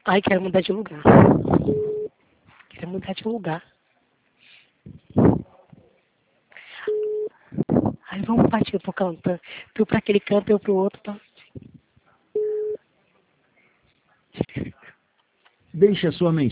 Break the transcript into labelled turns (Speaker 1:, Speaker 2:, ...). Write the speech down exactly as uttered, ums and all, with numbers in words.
Speaker 1: Ai, quero mudar de lugar. Quero mudar de lugar. Ai, vamos partir pro canto. Tu pra aquele canto, eu pro outro, tá?
Speaker 2: Deixe a sua mensagem.